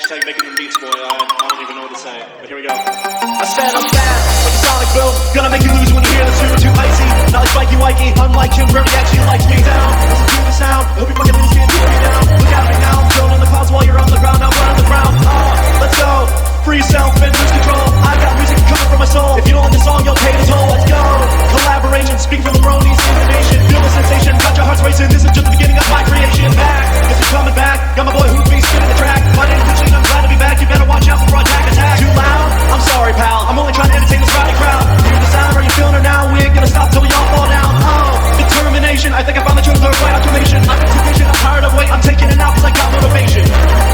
Hashtag making them beats, boy. I don't even know what to say, but here we go. I said I'm fast, like a sonic boom. Gonna make you lose when you hear the tune too icy. Not like Spikey Wikey, unlike Jim Brody, actually likes me down. Listen to the sound, hope you fucking lose me and tear me down. Look at me now, I'm chilling in the clouds while you're on the ground. I'm running the ground. Let's go. Free self and lose control. I got music coming from my soul. If you don't like the song, you'll pay the toll. Let's go. Collaboration, speak for the bronies in the nation. Feel the sensation, got your hearts racing. This is just the beginning of my creation. Back, if you're coming back, got my boy Hoopy spinning the track. My name's Pitching, I'm glad to be back. You better watch out before I attack. Too loud? I'm sorry, pal. I'm only trying to entertain this rowdy crowd. Hear the sound, are you feeling it now? We ain't gonna stop till we all fall down. Determination. I think I found the truth, learn by automation. I'm too patient, I'm tired of waiting. I'm taking it now cause I got motivation.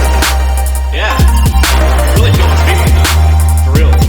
Yeah. Really feel this beat right now. For real.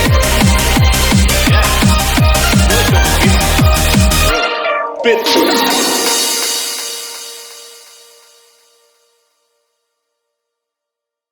Bitch.